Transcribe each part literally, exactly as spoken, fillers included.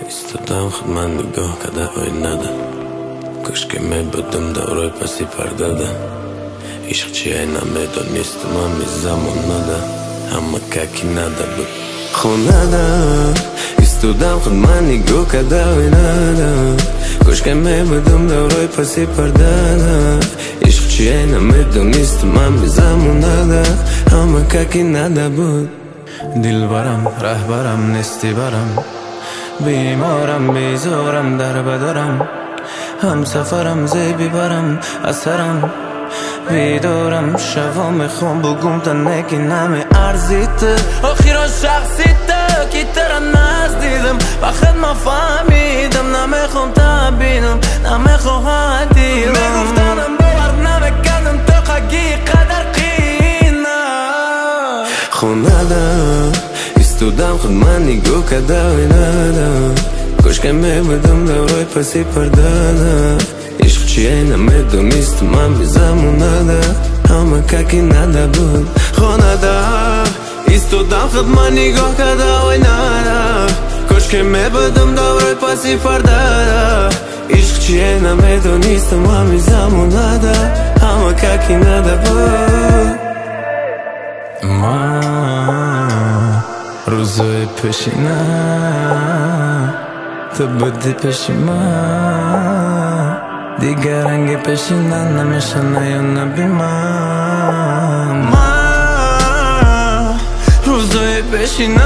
ایستادم خود من نگاه کده آینه کاش که می بودم دورای پسی پرده ده عشق چیه نمیدونست من می زمان نده همه ککی نده بود خونه ده ایستادم خود من نگاه کده آینه ده کاش که می بودم دورای پسی پرده ده عشق چیه نمیدونست من می زمان نده همه ککی نده بود دل برم رهبرم نستی برم بیمارم بیزارم در بدرم هم سفرم زیبی برم اثرم بیدارم شوا میخوام بگم تا نگی نمی ارزیده آخیرا شخصیده که ترا نزدیدم بخد ما فهمیدم نمیخوام تبینم نمیخوام دیدم میگفتنم باور نمیکردم تو خگی قدر قینه خونه ده ایستادم خود من نگاه کده آینه ده کاش که می بودم دورای پسی پرده ده عشق چیه نمیدونست من بی زمونه ده همه ککی نده بود خانه ده ایستادم خود من نگاه کده آینه ده کاش که می بودم دورای پسی پرده ده عشق چیه نمیدونست من بی زمونه ده همه ککی نده بود من روزای پیشینه تو بودی پیش من دیگه رنگ پیشینه نمیشنه یا نبی من من روزای پیشینه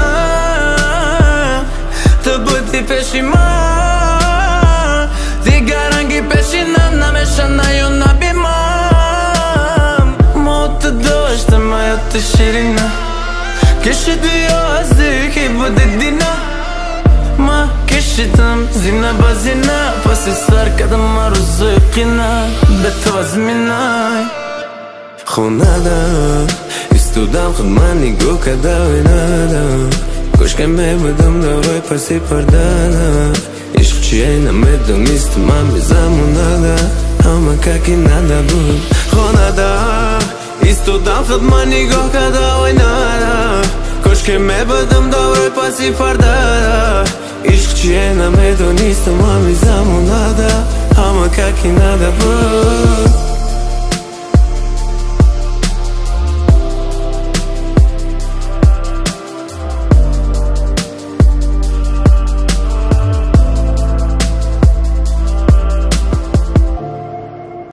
تو بودی پیش من دیگه رنگ پیشینه نمیشنه یا نبی من موت داشتم حیات شیرینه کشیدی آزی که بودی دینه ما کشیدم زینه با زینه پس سر کدم ما روزای قینه به تو از مینای خونه ده ایستادم خود من نگاه کده آینه ده کاش که می بودم دورای پسی پرده ده عشق چیه نمیدونست من بی زمونه ده همه ککی نده بود خونه ده ایستادم خود من نگاه کده آینه ده کاش که می بودم دورای پسی پرده ده عشق چیه نمیدونست من بی زمونه ده همه ککی نده بود